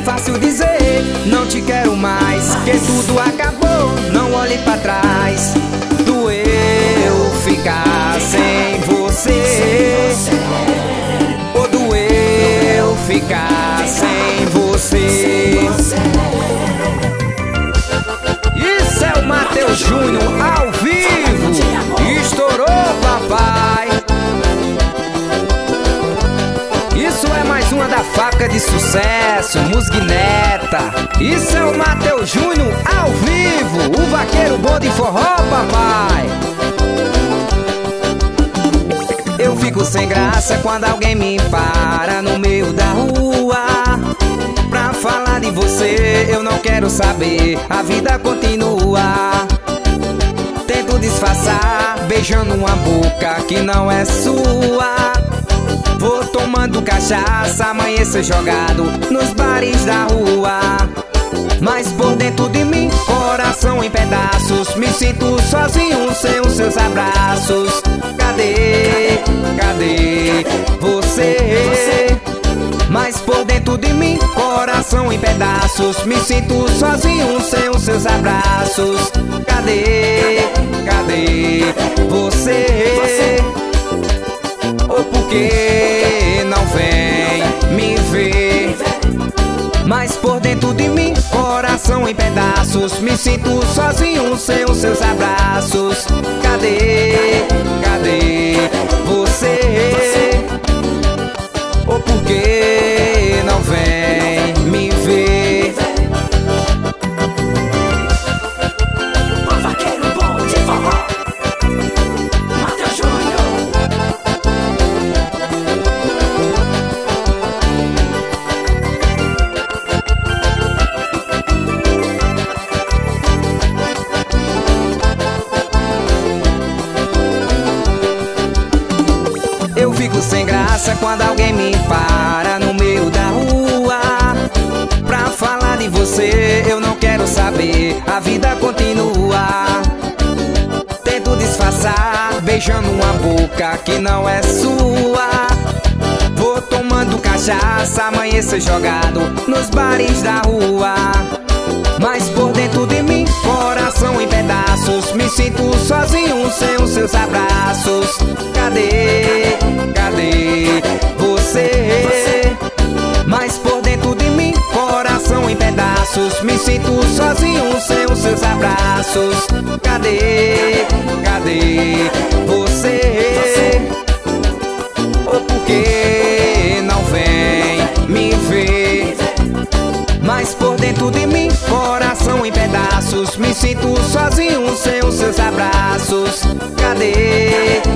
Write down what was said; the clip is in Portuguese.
fácil dizer, não te quero mais, que tudo acabou, não olhe pra trás. Doeu ficar sem você, ou doeu ficar sem você. Isso é o Matheus Júnior ao vivo, estourou, papai. Isso é mais uma da fábrica de sucesso, Musguineta. Isso é o Matheus Júnior ao vivo, o vaqueiro bom de forró, papai. Eu fico sem graça quando alguém me para no meio da rua pra falar de você, eu não quero saber, a vida continua. Tento disfarçar, beijando uma boca que não é sua. Vou tomando cachaça, amanhecer jogado nos bares da rua. Mas por dentro de mim, coração em pedaços, me sinto sozinho sem os seus abraços. Cadê, cadê você? Mas por dentro de mim, coração em pedaços, me sinto sozinho sem os seus abraços. Cadê, cadê você? Ou por que não vem me ver? Mas por dentro de mim, coração em pedaços, me sinto sozinho sem os seus abraços. Cadê, cadê você? Ou por que não vem me ver? O vaqueiro bom de forró, Matheus Júnior. Eu fico sem graça quando alguém me para no meio da rua pra falar de você, eu não quero saber, a vida continua. Tento disfarçar, beijando uma boca que não é sua. Vou tomando cachaça, amanhecer jogado nos bares da rua. Mas por dentro de mim, coração em pedaços, me sinto sozinho sem os seus abraços. Cadê, cadê você? Mas por dentro de mim, coração em pedaços, me sinto sozinho sem os seus abraços. Cadê, cadê você? Ou por que não vem me ver? Mas por dentro de mim, coração em pedaços, me sinto sozinho sem os seus abraços. Cadê,